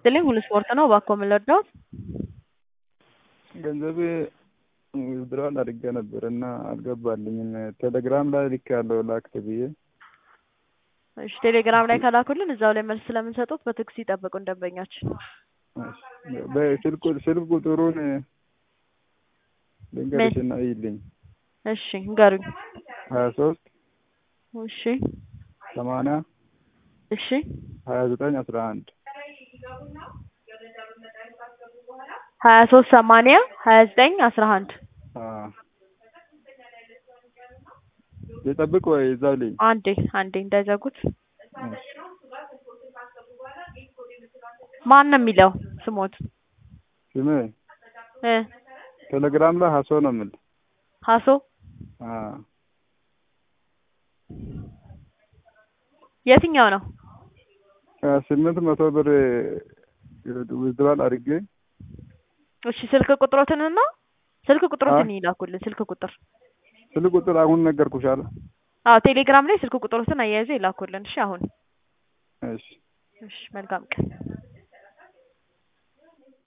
ይስጥልኝ ሁሉ ስፖርት ነው ባኮ ምለዳው ገንዘብ ውድድሯን አድርጌ ነበርና አልገባልኝም። ቴሌግራም ላይ ልኬያለሁ ላክት ብዬ። እሺ ቴሌግራም ላይ ከላኩልን እዛው ላይ መልስ ስለምንሰጡት በትክክል ይጠብቁ ደንበኛችን። ስልክ ቁጥሩን ልንገርሽና ይልኝ። እሺ ንገሩኝ። 23 እሺ 80 እሺ 29 11 23 80 29 11 የጠብቅ ወይ እዛው ላይ አንዴ እንዳይዘጉት። ማን ነው የሚለው ስሞት? ስሜ ቴሌግራም ላይ ሀሶ ነው የሚል። ሀሶ የትኛው ነው? 800 ብር ውድድሯን አድርጌ። እሺ ስልክ ቁጥሮትን ይላኩልን። ስልክ ቁጥር አሁን ነገርኩሽ አለ። ቴሌግራም ላይ ስልክ ቁጥሮትን አያይዘው ይላኩልን። እሺ አሁን እሺ መልካም ቀን።